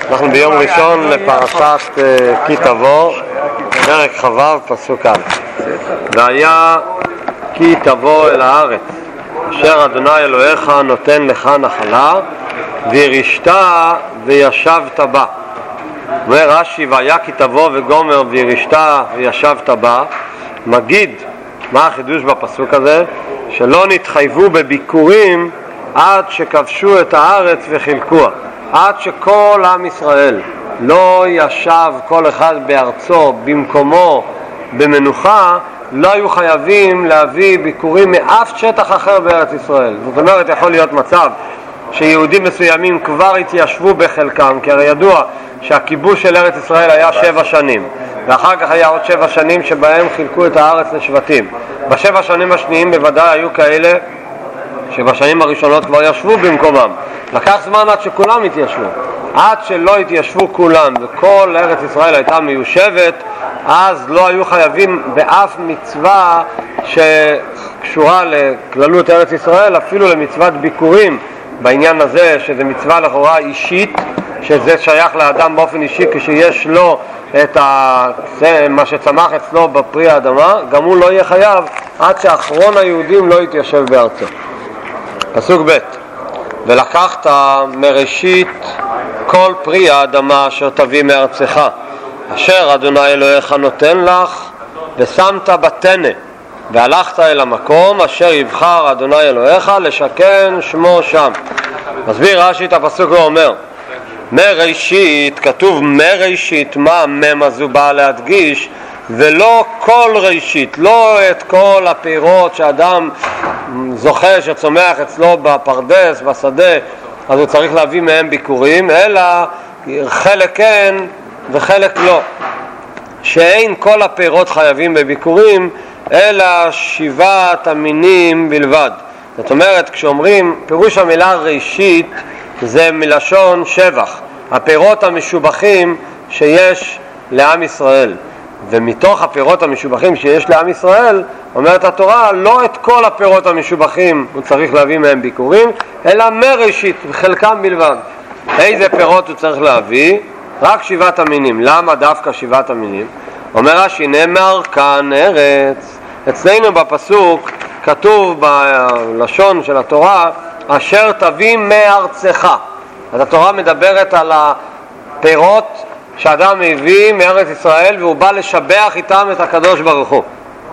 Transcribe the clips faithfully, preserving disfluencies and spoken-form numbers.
אנחנו ביום ראשון לפרשת כי תבוא, פרק חו' פסוק א'. והיה כי תבוא אל הארץ אשר אדוני אלוהיך נותן לך נחלה, וירשת וישבת בה. אומר רש"י, והיה כי תבוא וגומר וירשת וישבת בה, מגיד מה החידוש בפסוק הזה? שלא נתחייבו בביקורים עד שכבשו את הארץ וחילקוה, עד שכל עם ישראל לא ישב כל אחד בארצו במקומו במנוחה, לא היו חייבים להביא ביקורים מאף שטח אחר בארץ ישראל. זאת אומרת, יכול להיות מצב שיהודים מסוימים כבר התיישבו בחלקם, כי הרי ידוע שהכיבוש של ארץ ישראל היה שבע שנים, ואחר כך היה עוד שבע שנים שבהם חילקו את הארץ לשבטים. בשבע שנים השניים בוודאי היו כאלה שבשנים הראשונות כבר ישבו במקומם. לקח זמן עד שכולם התיישבו. עד שלא התיישבו כולם וכל ארץ ישראל הייתה מיושבת, אז לא היו חייבים באף מצווה שקשורה לכללות ארץ ישראל, אפילו למצוות ביקורים בעניין הזה, שזה מצווה לכאורה אישית, שזה שייך לאדם באופן אישי כשיש לו את ה... מה שצמח אצלו בפרי האדמה, גם הוא לא יהיה חייב עד שאחרון היהודים לא יתיישב בארצו. פסוק ב' ולקחת מראשית כל פרי האדמה אשר תביא מארצך אשר אדוני אלוהיך נותן לך, ושמת בתנה, והלכת אל המקום אשר יבחר אדוני אלוהיך לשכן שמו שם. מסביר רש"י את הפסוק ואומר, מראשית, כתוב מראשית, מה המם הזו באה להדגיש, ולא כל ראשית, לא את כל הפירות שאדם זוכה שצומח אצלו בפרדס, בשדה, אז הוא צריך להביא מהם ביקורים, אלא חלק כן וחלק לא, שאין כל הפירות חייבים בביקורים, אלא שבעת המינים בלבד. זאת אומרת, כשאומרים, פירוש המילה ראשית זה מלשון שבח, הפירות המשובחים שיש לעם ישראל. ומתוך הפירות המשובחים שיש לעם ישראל, אומרת התורה, לא את כל הפירות המשובחים הוא צריך להביא מהם ביקורים, אלא מראשית, חלקם בלבד. איזה פירות הוא צריך להביא? רק שבעת המינים. למה דווקא שבעת המינים? אומר רש"י, נאמר כאן ארץ. אצלנו בפסוק כתוב בלשון של התורה, אשר תביא מארצך. אז התורה מדברת על הפירות שאדם מביא מארץ ישראל, והוא בא לשבח איתם את הקדוש ברוך הוא.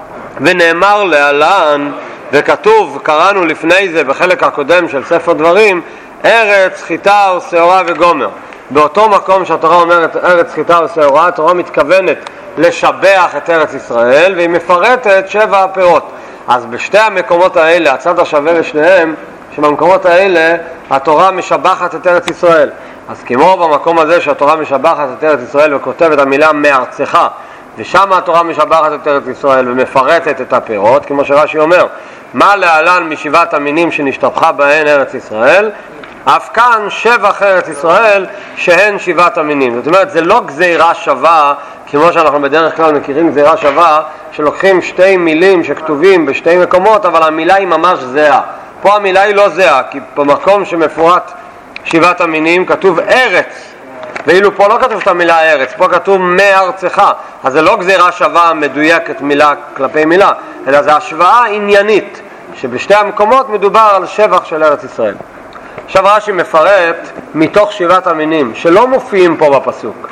ונאמר להלן, וכתוב, קראנו לפני זה בחלק הקודם של ספר דברים, ארץ חיטה ושעורה וגומר. באותו מקום שהתורה אומרת ארץ חיטה ושעורה, התורה מתכוונת לשבח את ארץ ישראל, והיא מפרטת שבע הפירות. אז בשתי המקומות האלה, הצד השווה לשניהם, שבמקומות האלה התורה משבחת את ארץ ישראל. אז כמו במקום הזה שהתורה משבחת את ארץ ישראל וכותבת המילה מארצך, ושם התורה משבחת את ארץ ישראל ומפרטת את הפירות, כמו שרש"י אומר, מה להלן משבעת המינים שנשתבחה בהן ארץ ישראל, אף כאן שבח ארץ ישראל שהן שבעת המינים. זאת אומרת, זה לא גזירה שווה, כמו שאנחנו בדרך כלל מכירים גזירה שווה, שלוקחים שתי מילים שכתובים בשתי מקומות, אבל המילה היא ממש זהה. פה המילה היא לא זהה, כי במקום שמפורט שבעת המינים כתוב ארץ, ואילו פה לא כתוב את המילה ארץ, פה כתוב מארצך. אז זה לא גזירה שווה מדויקת מילה כלפי מילה, אלא זה השוואה עניינית, שבשתי המקומות מדובר על שבח של ארץ ישראל. עכשיו רש"י מפרט מתוך שבעת המינים שלא מופיעים פה בפסוק.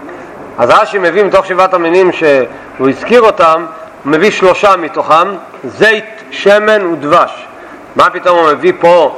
אז רש"י מביא מתוך שבעת המינים שהוא הזכיר אותם, הוא מביא שלושה מתוכם, זית, שמן ודבש. מה פתאום הוא מביא פה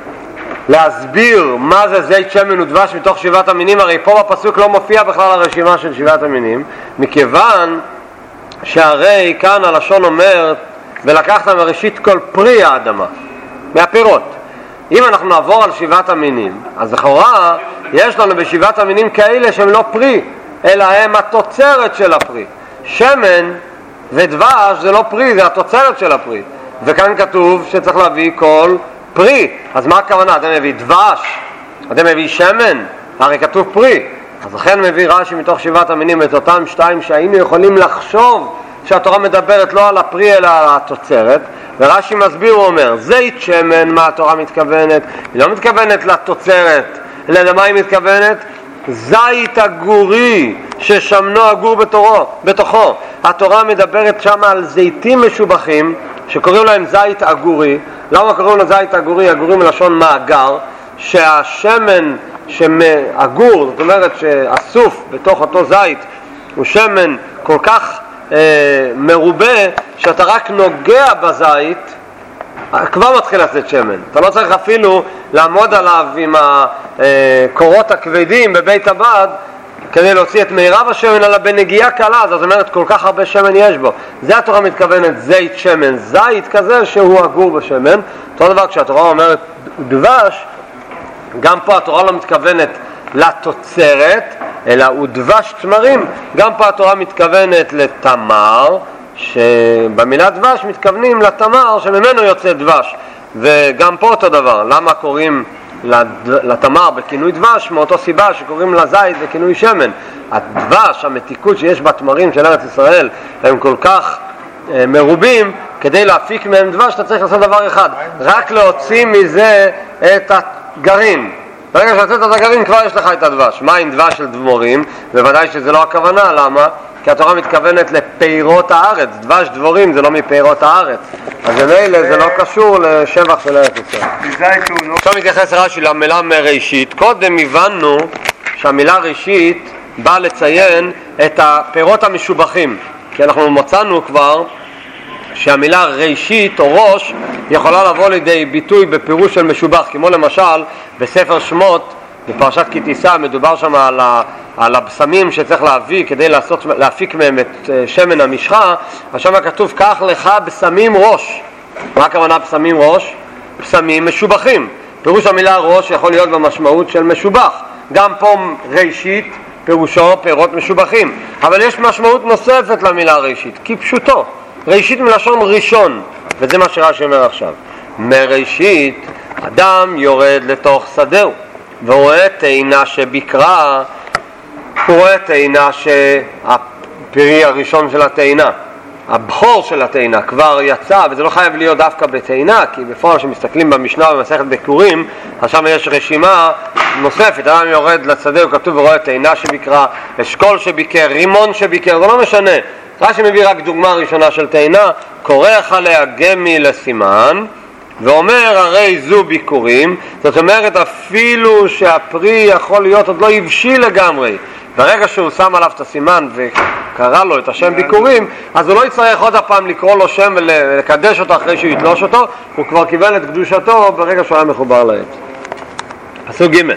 להסביר מה זה זית, שמן ודבש מתוך שבעת המינים? הרי פה בפסוק לא מופיע בכלל הרשימה של שבעת המינים, מכיוון שהרי כאן הלשון אומרת ולקחת מראשית כל פרי האדמה, מהפירות. אם אנחנו נעבור על שבעת המינים, אז לכאורה יש לנו בשבעת המינים כאלה שהם לא פרי, אלא הם התוצרת של הפרי. שמן ודבש זה לא פרי, זה התוצרת של הפרי. וכאן כתוב שצריך להביא כל פרי. אז מה הכוונה? אתם מביא דבש, אתם מביא שמן, הרי כתוב פרי. אז לכן מביא רש"י מתוך שבעת המינים את אותם שתיים שהיינו יכולים לחשוב שהתורה מדברת לא על הפרי אלא על התוצרת. ורש"י מסביר, הוא אומר, זית שמן, מה התורה מתכוונת? היא לא מתכוונת לתוצרת, אלא למה היא מתכוונת? זית הגורי ששמנו הגור בתורו, בתוכו. התורה מדברת שם על זיתים משובחים שקוראים להם זית הגורי. למה קוראים לו זית הגורי? הגורי מלשון מאגר, שהשמן שהגור, זאת אומרת שאסוף בתוך אותו זית, הוא שמן כל כך אה, מרובה שאתה רק נוגע בזית כבר מתחיל לצאת שמן. אתה לא צריך אפילו לעמוד עליו עם הקורות הכבדים בבית הבד כדי להוציא את מירב השמן, אלא בנגיעה קלה. זאת אומרת כל כך הרבה שמן יש בו. זה התורה מתכוונת זית שמן, זית כזה שהוא הגור בשמן. אותו דבר כשהתורה אומרת דבש, גם פה התורה לא מתכוונת לתוצרת אלא הוא דבש תמרים. גם פה התורה מתכוונת לתמר, שבמילה דבש מתכוונים לתמר שממנו יוצא דבש. וגם פה אותו דבר. למה קוראים לתמר בכינוי דבש? מאותו סיבה שקוראים לזית בכינוי שמן. הדבש, המתיקות שיש בתמרים של ארץ ישראל הם כל כך אה, מרובים, כדי להפיק מהם דבש אתה צריך לעשות דבר אחד, רק להוציא מזה את הגרעין. ברגע שהוצאת את הגרעין כבר יש לך את הדבש. מה עם דבש של דבורים? בוודאי שזה לא הכוונה. למה? כי התורה מתכוונת לפירות הארץ. דבש דבורים זה לא מפירות הארץ, אז במילא זה לא קשור לשבח של ארץ ישראל. עכשיו מתייחס רש"י למילה מראשית. קודם הבנו שהמילה ראשית באה לציין את הפירות המשובחים, כי אנחנו מצאנו כבר שהמילה ראשית או ראש יכולה לבוא לידי ביטוי בפירוש של משובח, כמו למשל בספר שמות בפרשת כי תישא מדובר שם על, ה, על הבשמים שצריך להביא כדי לעשות, להפיק מהם את שמן המשחה. עכשיו כתוב כך לך בשמים ראש. מה הכוונה בשמים ראש? בשמים משובחים. פירוש המילה ראש יכול להיות במשמעות של משובח. גם פה ראשית פירושו פירות משובחים, אבל יש משמעות נוספת למילה ראשית כפשוטו. ראשית מלשון ראשון, וזה מה שרש"י אומר עכשיו. מראשית אדם יורד לתוך שדהו ורואה תאנה שבקרה, הוא רואה תאנה שהפרי הראשון של התאנה, הבכור של התאנה כבר יצא, וזה לא חייב להיות דווקא בתאנה, כי בפועל שמסתכלים במשנה במסכת ביקורים, אז שם יש רשימה נוספת. אדם יורד לשדה, הוא כתוב ורואה תאנה שבקרה, אשכול שביקר, רימון שביקר, זה לא משנה. רש"י מביא רק דוגמה ראשונה של תאנה, קורח עליה גמי לסימן, ואומר הרי זו ביקורים. זאת אומרת אפילו שהפרי יכול להיות עוד לא הבשיל לגמרי, ברגע שהוא שם עליו את הסימן וקרא לו את השם ביקורים, אז הוא לא יצטרך עוד הפעם לקרוא לו שם ולקדש אותו אחרי שהוא יתלוש אותו, הוא כבר קיבל את קדושתו ברגע שהוא היה מחובר לעץ. פסוק ג'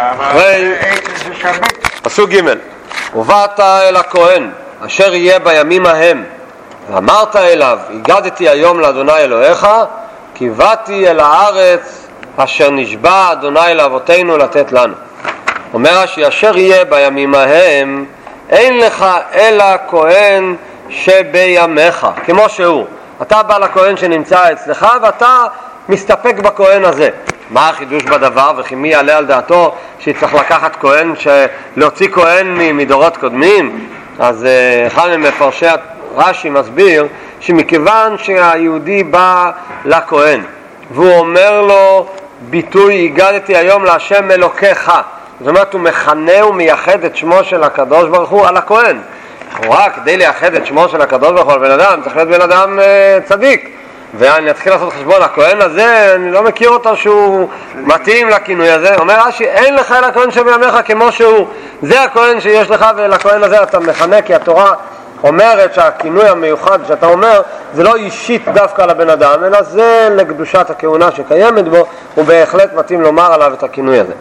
פסוק ג' ובאת אל הכהן אשר יהיה בימים ההם ואמרת אליו הגדתי היום לאדוני אלוהיך כי באתי אל הארץ אשר נשבע אדוני לאבותינו לתת לנו. אומר שאשר יהיה בימים ההם אין לך אלא כהן שבימיך, כמו שהוא. אתה בא לכהן שנמצא אצלך ואתה מסתפק בכהן הזה. מה החידוש בדבר? וכי מי יעלה על דעתו שצריך לקחת כהן, להוציא כהן מדורות קודמים? אז אחד ממפרשי רש"י מסביר שמכיוון שהיהודי בא לכהן והוא אומר לו ביטוי הגדתי היום להשם אלוקיך, זאת אומרת הוא מכנה ומייחד את שמו של הקדוש ברוך הוא על הכהן. רק כדי לייחד את שמו של הקדוש ברוך הוא על בן אדם צריך להיות בן אדם אה, צדיק, ואני אתחיל לעשות חשבון הכהן הזה אני לא מכיר אותו שהוא מתאים לכינוי הזה. אומר רש"י אין לך אלא כהן שבימיך כמו שהוא. זה הכהן שיש לך, ולכהן הזה אתה מכנה, כי התורה אומרת שהכינוי המיוחד שאתה אומר זה לא אישית דווקא לבן אדם אלא זה לקדושת הכהונה שקיימת בו, הוא בהחלט מתאים לומר עליו את הכינוי הזה.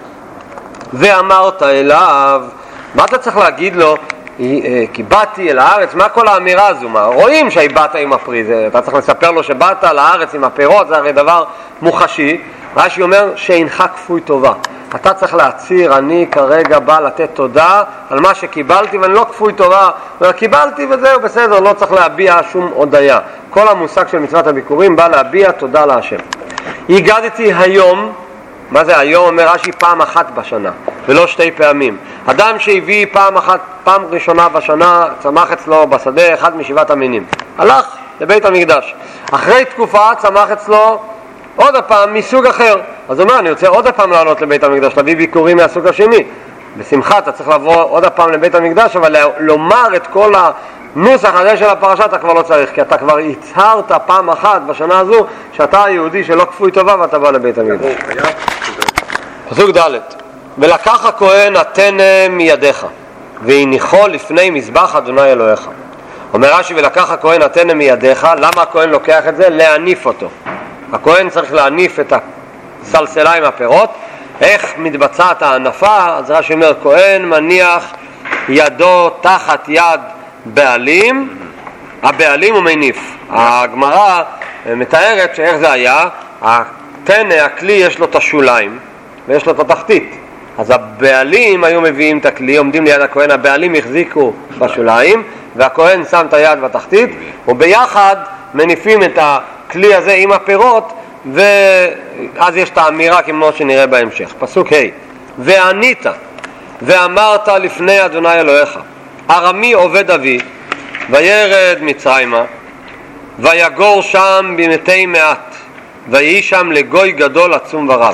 ואמרת אליו, מה אתה צריך להגיד לו? כי באתי אל הארץ, מה כל האמירה הזו? מה? רואים שהבאת עם הפרי, זה, אתה צריך לספר לו שבאת לארץ עם הפירות, זה הרי דבר מוחשי. רש"י אומר שאינך כפוי טובה, אתה צריך להצהיר אני כרגע בא לתת תודה על מה שקיבלתי ואני לא כפוי טובה, קיבלתי וזהו בסדר, לא צריך להביע שום הודיה. כל המושג של מצוות הביקורים בא להביע תודה להשם. הגדתי היום, מה זה היום? אומר רש"י פעם אחת בשנה ולא שתי פעמים. אדם שהביא פעם אחת, פעם ראשונה בשנה, צמח אצלו בשדה אחד משבעת המינים, הלך לבית המקדש, אחרי תקופה צמח אצלו עוד הפעם מסוג אחר, אז הוא אומר אני רוצה עוד הפעם לעלות לבית המקדש להביא ביקורים מהסוג השני. בשמחה אתה צריך לבוא עוד הפעם לבית המקדש, אבל לומר את כל הנוסח הזה של הפרשה אתה כבר לא צריך, כי אתה כבר הצהרת פעם אחת בשנה הזו שאתה היהודי שלא כפוי טובה ואתה בא לבית המקדש. פסוק ד' ולקח הכהן התנא מידיך והניחו לפני מזבח אדוני אלוהיך. אומר רש"י ולקח הכהן התנא מידיך, למה הכהן לוקח את זה? להניף אותו. הכהן צריך להניף את הסלסלה עם הפירות. איך מתבצעת ההנפה? אז רש"י אומר כהן מניח ידו תחת יד בעלים, הבעלים הוא מניף. הגמרא מתארת שאיך זה היה, התנא, הכלי יש לו את השוליים ויש לו את התחתית, אז הבעלים היו מביאים את הכלי, עומדים ליד הכהן, הבעלים החזיקו בשוליים והכהן שם את היד בתחתית וביחד מניפים את הכלי הזה עם הפירות, ואז יש את האמירה כמו שנראה בהמשך. פסוק ה' וענית ואמרת לפני אדוני אלוהיך ארמי עובד אבי וירד מצרימה ויגור שם במתי מעט ויהי שם לגוי גדול עצום ורב.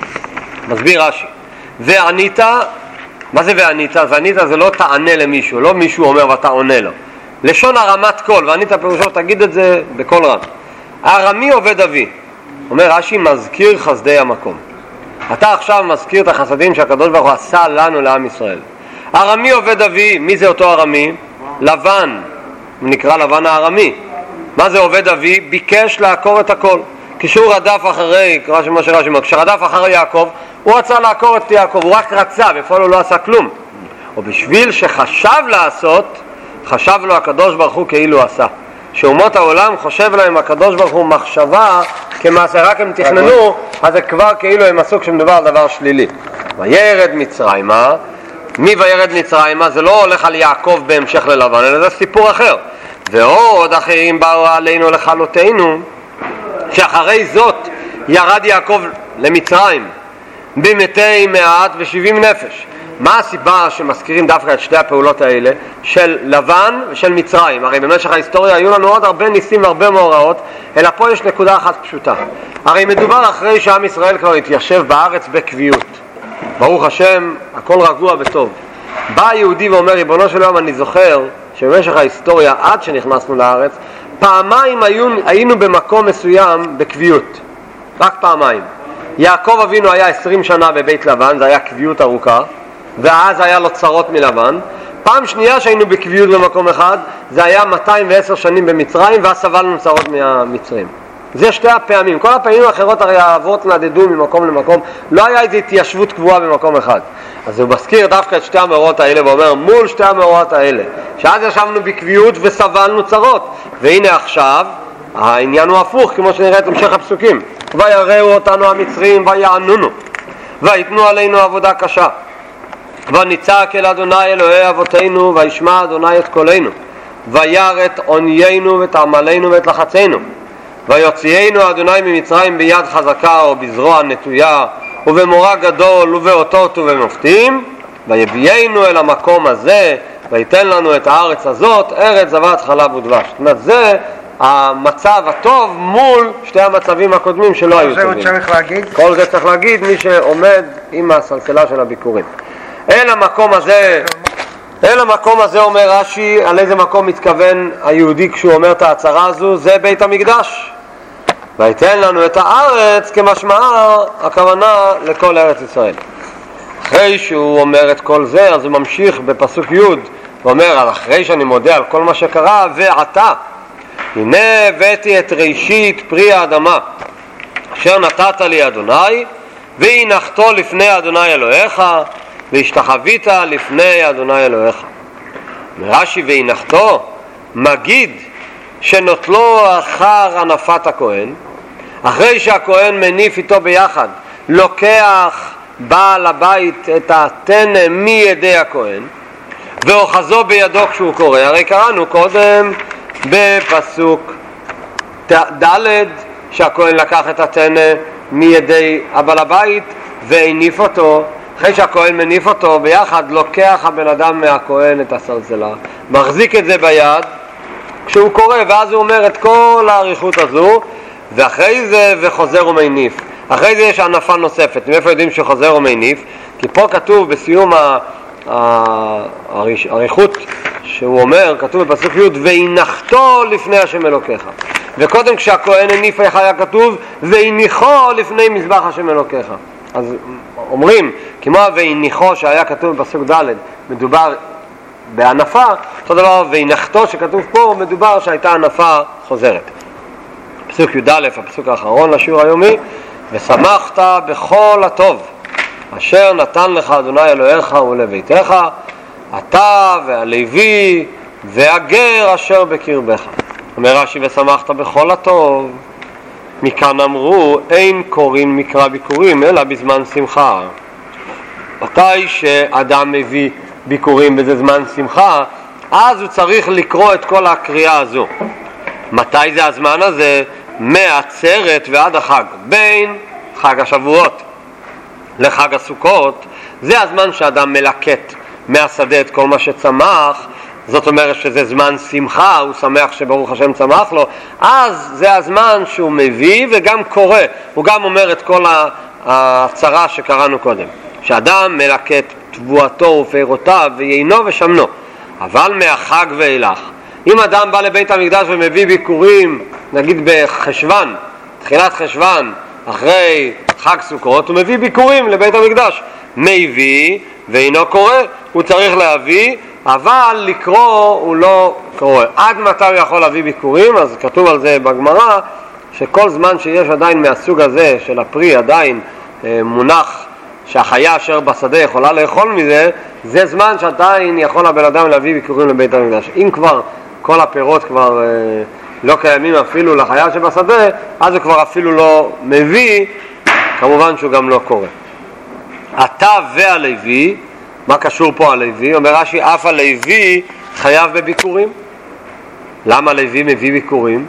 מסביר רש"י וענית, מה זה וענית? וענית זה לא תענה למישהו, לא מישהו אומר ואתה עונה לו, לשון הרמת קול, וענית פירושו תגיד את זה בקול רם. ארמי עובד אבי, אומר רש"י מזכיר חסדי המקום. אתה עכשיו מזכיר את החסדים שהקדוש ברוך הוא עשה לנו לעם ישראל. ארמי עובד אבי, מי זה אותו ארמי? לבן, הוא נקרא לבן הארמי. מה זה עובד אבי? ביקש לעקור את הכל. כשהוא רדף אחרי, כמו שרש"י אומר, כשרדף אחרי יעקב, הוא רצה לעקור את יעקב, הוא רק רצה, בפועל הוא לא עשה כלום. ובשביל שחשב לעשות, חשב לו הקדוש ברוך הוא כאילו עשה. שאומות העולם חושב להם הקדוש ברוך הוא מחשבה כמעשה, רק הם תכננו, אז זה כבר כאילו הם עשו כשמדובר על דבר שלילי. וירד מצרימה, מי וירד מצרימה? זה לא הולך על יעקב בהמשך ללבן, אלא זה סיפור אחר. ועוד אחרים באו עלינו לכלותנו, שאחרי זאת ירד יעקב למצרים במתי מעט ושבעים נפש. מה הסיבה שמזכירים דווקא את שתי הפעולות האלה של לבן ושל מצרים? הרי במשך ההיסטוריה היו לנו עוד הרבה ניסים והרבה מאורעות, אלא פה יש נקודה אחת פשוטה. הרי מדובר אחרי שעם ישראל כבר התיישב בארץ בקביעות, ברוך השם הכל רגוע וטוב. בא היהודי ואומר ריבונו של עולם, אני זוכר שבמשך ההיסטוריה עד שנכנסנו לארץ פעמיים היינו, היינו במקום מסוים בקביעות, רק פעמיים. יעקב אבינו היה עשרים שנה בבית לבן, זה היה קביעות ארוכה, ואז היה לו צרות מלבן. פעם שנייה שהיינו בקביעות במקום אחד, זה היה מאתיים ועשר שנים במצרים, ואז סבלנו צרות מהמצרים. זה שתי הפעמים. כל הפעמים האחרות הרי האבות נדדו ממקום למקום, לא היה איזו התיישבות קבועה במקום אחד. אז הוא מזכיר דווקא את שתי המאורעות האלה ואומר מול שתי המאורעות האלה שאז ישבנו בקביעות וסבלנו צרות, והנה עכשיו העניין הוא הפוך, כמו שנראה את המשך הפסוקים. ויראו אותנו המצרים ויענונו ויתנו עלינו עבודה קשה, ונצעק אל אדוני אלוהי אבותינו וישמע אדוני את קולנו, וירא את עוניינו ואת עמלנו ואת לחצנו, ויוציאנו אדוני ממצרים ביד חזקה ובזרוע נטויה ובמורא גדול ובאותות ובמופתים, ויביאנו אל המקום הזה ויתן לנו את הארץ הזאת, ארץ זבת חלב ודבש. זאת אומרת, זה המצב הטוב מול שתי המצבים הקודמים שלא היו טובים. כל זה צריך להגיד? כל זה צריך להגיד מי שעומד עם הסלסלה של הביקורים. אל המקום הזה, אל המקום הזה אומר רש"י, על איזה מקום מתכוון היהודי כשהוא אומר את ההצהרה הזו? זה בית המקדש. ויתן לנו את הארץ, כמשמעה הכוונה לכל ארץ ישראל. אחרי שהוא אומר את כל זה, אז הוא ממשיך בפסוק י' ואומר, אחרי שאני מודה על כל מה שקרה, ועתה הנה הבאתי את ראשית פרי האדמה אשר נתת לי אדוני, והנחתו לפני אדוני אלוהיך, והשתחווית לפני אדוני אלוהיך. מרש"י והנחתו מגיד שנוטלו אחר הנפת הכהן, אחרי שהכהן מניף איתו ביחד, לוקח בעל הבית את התנא מידי הכהן ואוחזו בידו כשהוא קורא. הרי קראנו קודם בפסוק ד' שהכהן לקח את התנא מידי הבעל הבית והניף אותו. אחרי שהכהן מניף אותו ביחד, לוקח הבן אדם מהכהן את הסלסלה, מחזיק את זה ביד כשהוא קורא, ואז הוא אומר את כל העריכות הזו, ואחרי זה וחוזר ומניף. אחרי זה יש הנפה נוספת. מאיפה יודעים שחוזר ומניף? כי פה כתוב בסיום האריכות שהוא אומר, כתוב בפסוק י' והנחתו לפני השם אלוקיך, וקודם כשהכהן הניף היה כתוב והניחו לפני מזבח השם אלוקיך. אז אומרים, כמו והניחו שהיה כתוב בפסוק ד' מדובר בהנפה, אותו דבר והנחתו שכתוב פה מדובר שהייתה הנפה חוזרת. פסוק י' א', הפסוק האחרון לשיעור היומי, ושמחת בכל הטוב אשר נתן לך אדוני אלוהיך ולביתך, אתה והלוי והגר אשר בקרבך. אומר רש"י ושמחת בכל הטוב, מכאן אמרו אין קוראים מקרא ביקורים אלא בזמן שמחה. מתי שאדם מביא ביקורים בזה זמן שמחה, אז הוא צריך לקרוא את כל הקריאה הזו. מתי זה הזמן הזה? מהעצרת ועד החג, בין חג השבועות לחג הסוכות, זה הזמן שאדם מלקט מהשדה את כל מה שצמח, זאת אומרת שזה זמן שמחה, הוא שמח שברוך השם צמח לו, אז זה הזמן שהוא מביא וגם קורא, הוא גם אומר את כל ההצרה שקראנו קודם, שאדם מלקט תבואתו ופירותיו ויינו ושמנו. אבל מהחג ואילך, אם אדם בא לבית המקדש ומביא ביקורים, נגיד בחשבן, תחילת חשבן, אחרי חג סוכות, הוא מביא ביקורים לבית המקדש, מביא ואינו קורא, הוא צריך להביא, אבל לקרוא הוא לא קורא. עד מתי הוא יכול להביא ביקורים? אז כתוב על זה בגמרא, שכל זמן שיש עדיין מהסוג הזה של הפרי עדיין אה, מונח שהחיה אשר בשדה יכולה לאכול מזה, זה זמן שעדיין יכול הבן אדם להביא ביקורים לבית המקדש. אם כבר כל הפירות כבר אה, לא קיימים אפילו לחיה שבשדה, אז הוא כבר אפילו לא מביא, כמובן שהוא גם לא קורא. אתה והלוי, מה קשור פה הלוי? אומר רש"י, אף הלוי חייב בביקורים. למה לוי מביא ביקורים?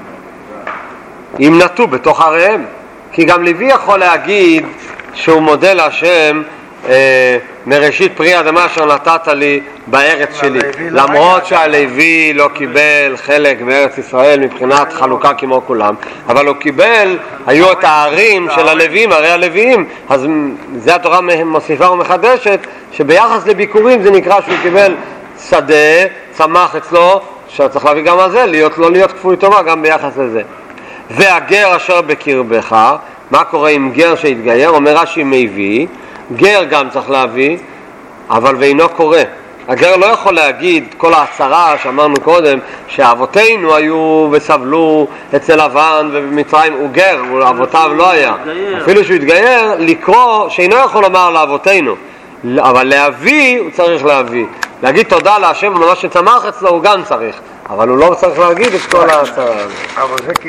אם נטו בתוך עריהם. כי גם לוי יכול להגיד שהוא מודה להשם אה, מראשית פרי אדמה אשר נתת לי בארץ שלי, למרות שהלוי לא קיבל חלק בארץ ישראל מבחינת חלוקה כמו כולם, אבל הוא קיבל, היו את הערים של הלווים, ערי הלווים, אז זה התורה מוסיפה ומחדשת שביחס לביקורים זה נקרא שהוא קיבל שדה, צמח אצלו, שצריך להביא גם על זה, להיות, לא להיות כפוי טובה גם ביחס לזה. והגר אשר בקרבך, מה קורה עם גר שהתגייר? אומר רש"י מביא, גר גם צריך להביא, אבל ואינו קורא. הגר לא יכול להגיד כל ההצרה שאמרנו קודם, שאבותינו היו וסבלו אצל לבן ובמצרים, הוא גר, אבותיו לא היה. אפילו שהוא התגייר, לקרוא שאינו יכול לומר לאבותינו, אבל להביא הוא צריך להביא. להגיד תודה להשם ולמה שצמח אצלו הוא גם צריך, אבל הוא לא צריך להגיד את כל ההצרה.